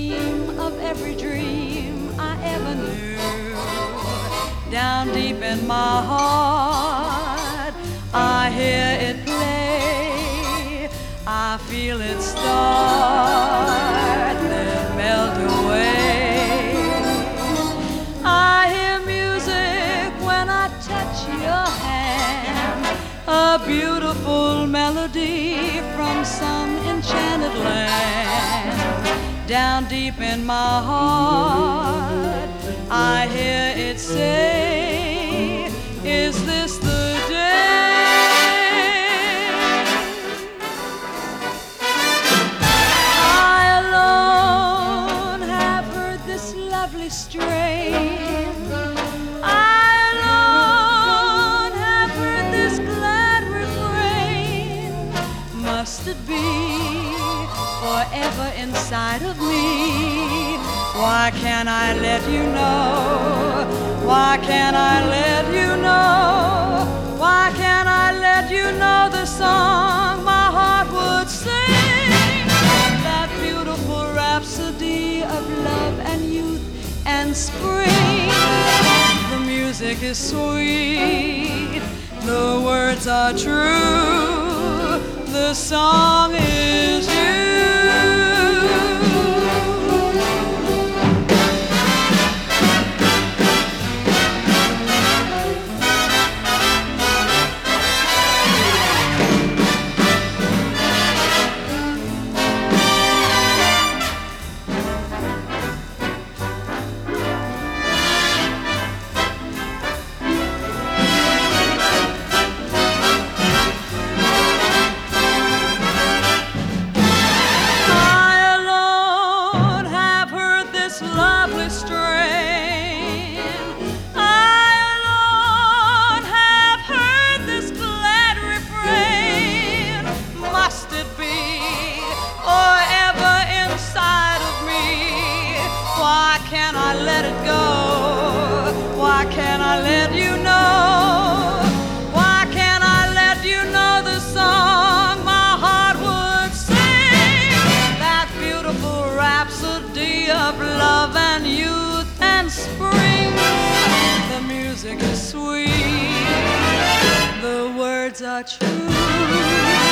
theme of every dream I ever knew. Down deep in my heart, I hear it play. I feel it start, then melt away. I hear music when I touch your hand, a beautiful melody from some enchanted land. Down deep in my heart, I hear it say, is this the day? I alone have heard this lovely strain. I alone have heard this glad refrain. Must it be forever inside of me? Why can't I let you know? Why can't I let you know? Why can't I let you know the song my heart would sing? That beautiful rhapsody of love and youth and spring. The music is sweet, the words are true, the song is you. Lovely strain. I alone have heard this glad refrain. Must it be forever inside of me? Why can't I let it go? Why can't I let you know? Why can't I let you know the song my heart would sing? That beautiful rhapsody of love and youth and spring. The music is sweet, the words are true.